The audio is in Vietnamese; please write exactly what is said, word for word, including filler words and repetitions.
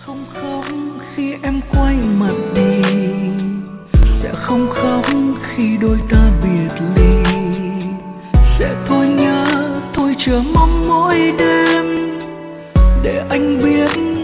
không khóc khi em quay mặt đi, sẽ không khóc khi đôi ta biệt ly, sẽ thôi nhớ thôi chờ mong mỗi đêm để anh biết